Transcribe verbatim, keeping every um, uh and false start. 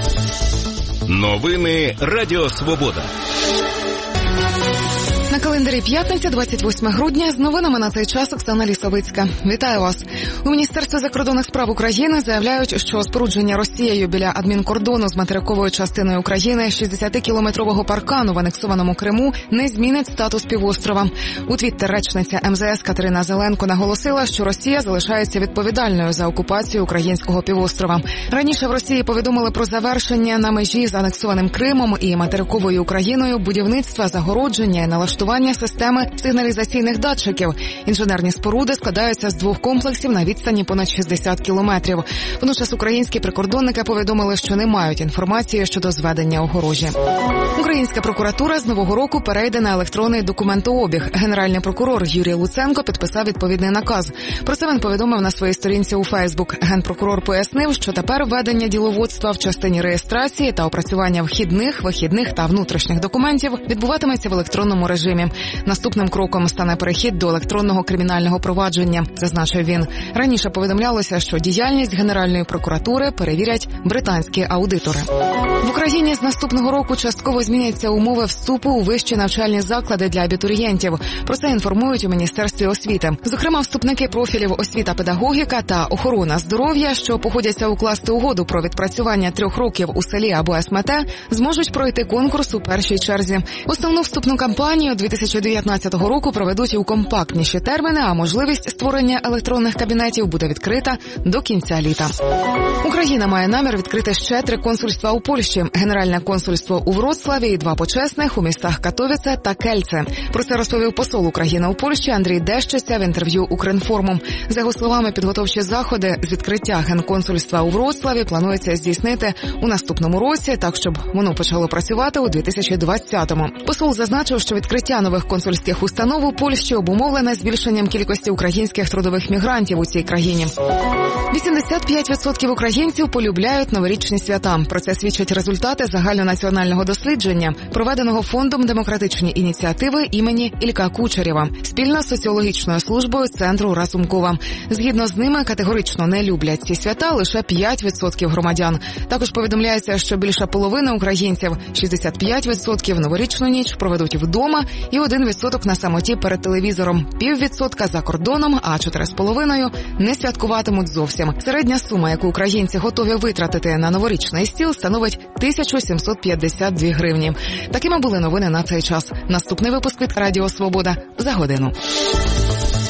Новини Радіо Свобода. На календарі п'ятниця, двадцять восьме грудня, з новинами на цей час Оксана Лісовицька. Вітаю вас. У Міністерстві закордонних справ України заявляють, що спорудження Росією біля адмінкордону з материковою частиною України шістдесятикілометрового паркану в анексованому Криму не змінить статус півострова. У твіттер речниця ем зе ес Катерина Зеленко наголосила, що Росія залишається відповідальною за окупацію українського півострова. Раніше в Росії повідомили про завершення на межі з анексованим Кримом і материковою Україною будівництва, загородження і налаштування системи сигналізаційних датчиків. Інженерні споруди складаються з двох комплексів на відстані понад шістдесят кілометрів. Водночас українські прикордонники повідомили, що не мають інформації щодо зведення огорожі. Українська прокуратура з нового року перейде на електронний документообіг. Генеральний прокурор Юрій Луценко підписав відповідний наказ. Про це він повідомив на своїй сторінці у Фейсбук. Генпрокурор пояснив, що тепер ведення діловодства в частині реєстрації та опрацювання вхідних, вихідних та внутрішніх документів відбуватиметься в електронному режимі. Наступним кроком стане перехід до електронного кримінального провадження, зазначив він. Раніше повідомлялося, що діяльність Генеральної прокуратури перевірять британські аудитори. В Україні з наступного року частково зміняться умови вступу у вищі навчальні заклади для абітурієнтів. Про це інформують у Міністерстві освіти. Зокрема, вступники профілів освіта-педагогіка та охорона здоров'я, що погодяться укласти угоду про відпрацювання трьох років у селі або ес ем те, зможуть пройти конкурс у першій черзі. Основну вступну кампанію дві тисячі дев'ятнадцятого року проведуть у компактніші терміни, а можливість створення електронних кабінетів буде відкрита до кінця літа. Україна має намір відкрити ще три консульства у Польщі. Генеральне консульство у Вроцлаві і два почесних у містах Катовіце та Кельце. Про це розповів посол України у Польщі Андрій Дещиця в інтерв'ю Укрінформу. За його словами, підготовчі заходи з відкриття генконсульства у Вроцлаві планується здійснити у наступному році, так щоб воно почало працювати у дві тисячі двадцятому. Посол зазначив, що відкриття нових консульських установ у Польщі обумовлене збільшенням кількості українських трудових мігрантів у цій країні. вісімдесят п'ять відсотків українців полюбляють новорічні свята. Про це свідчать результати загальнонаціонального дослідження, проведеного Фондом демократичні ініціативи імені Ілька Кучерєва, спільно з соціологічною службою Центру Разумкова. Згідно з ними, категорично не люблять ці свята лише п'ять відсотків громадян. Також повідомляється, що більше половини українців, шістдесят п'ять відсотків, новорічну ніч проведуть вдома і один відсоток на самоті перед телевізором, піввідсотка за кордоном, а чотири з половиною не святкуватимуть зовсім. Середня сума, яку українці готові витратити на новорічний стіл, становить тисячу сімсот п'ятдесят дві гривні. Такими були новини на цей час. Наступний випуск від Радіо Свобода за годину.